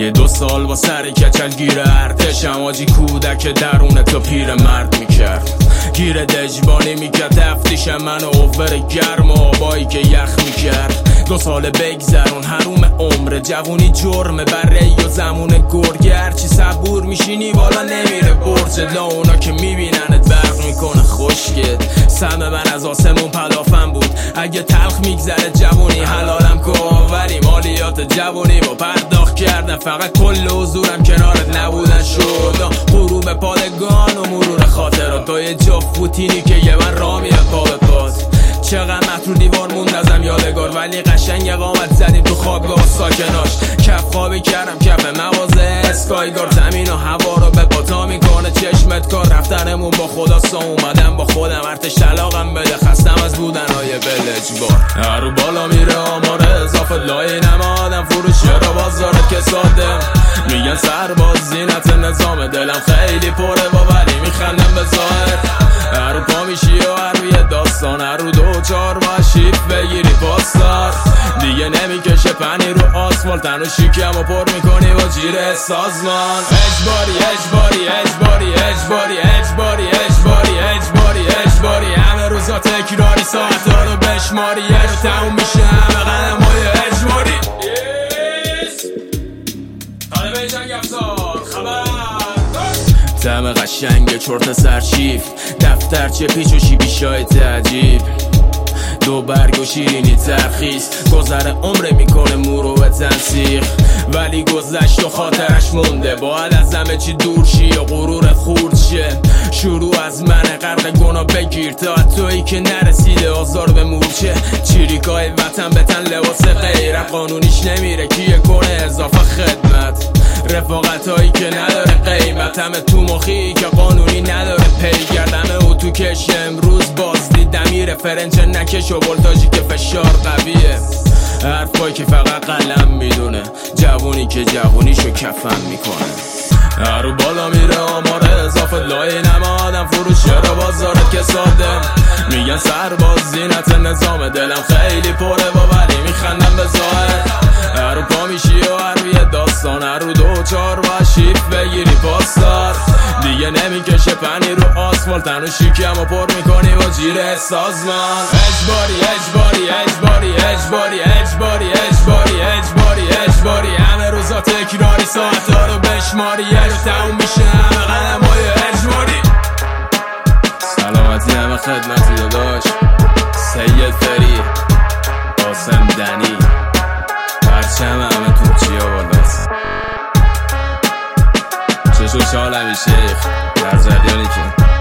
یه 2 سال با سر کچل گیر ارتشم آجی کودک درون تو پیر مرد میکرد گیر دجبانی میکرد تفتیشم منو اوور گرم و آبایی که یخ میکرد 2 سال بگذرون حروم عمر جوونی جرمه بره و زمون گرگه هرچی صبور میشینی والا نمیره برجت لا اونا که میبیننت برق میکنه خشکت سم من از آسمون پدافم بود اگه تلخ میگذره جوونی حلالم کن ولی مالیات جوونی با پرداخت کردن فقط کل حضورم کنارت نبودن شد غروب پادگان و مرور خاطرات تو یه جفت فوتینی که یه من را میره پا به پات چقدر رو دیوار موند ازم یادگار ولی قشنگ اقامت زدیم تو خوابگاه ساکناش کف خوابی کردم کف مغازه اسکایگار زمین و هوا رو به پاتا میکنه چشمت کار رفتنمون با خدا سا اومدم با خودم ارتش طلاقم بده خستم از بودنهای بلجبار هرو بالا میره آمار اضافه لای نمادم فروشی رو بازارت که ساده میگن سرباز زینت نظام دلم خیلی پره با ولی میخندم به ظاهر هرو پا میشی و هر روی داستان هرو 2-4 و شیف بگیری پاسدار دیگه نمیکشه پنی رو آسفالت تنو شیکم و پر میکنی با جیر سازمان اجباری اجباری اجباری اجباری اجباری اجباری اجباری اجباری همه روزا تکراری ساعتا رو بشماری یه رو تموم میشه همه قدمای اجباری طالبه جنگ افزار خبر دم قشنگ چرت سرشیف دفترچه پیچ و شیبیشای تعجیب 2 برگ و شیرینی ترخیص گذر عمره میکنه مورو به تنسیخ ولی گذشت و خاطرش مونده باید از همه چی دور شی و غرورت خورد شه شروع از من غرق گناه بگیر تا تویی که نرسیده آزار به مورچه چیریکای وطن بتن لباس غیر قانونیش نمیره کیه کنه اضافه خدمت رفاقت هایی که نداره قیمت همه تو مخی که قانونی نداره پی گردمه و تو کش امروز بازدیدم میره فرنچه نکش و ولتاژی که فشار قویه حرفایی که فقط قلم میدونه جوونی که جوونیشو کفن میکنه هرو بالا میره آمار اضافه لای نمادم فروشی رو بازارت که ساده میگن سرباز زینت نظام دلم خیلی پره با ولی میخندم به ظاهر هرو پا میشی و هر روی داستان هرو 2-4 و شیف بگیری پاسدار دیگه نمیکشه پنی رو آسفالت تنو شیکم و پر میکنی با جیر سازمان اجباری اجباری اجباری اجباری اجباری اجباری اجباری اجباری همه روزا تکراری ساعتا رو بشماری یه رو تموم میشه همه قدمای اجباری سلامتی همه خدمتی داداش سید فری قاسم دنی پرچم همه توپچیا بالاست چشو چالمی شیخ در جریانی که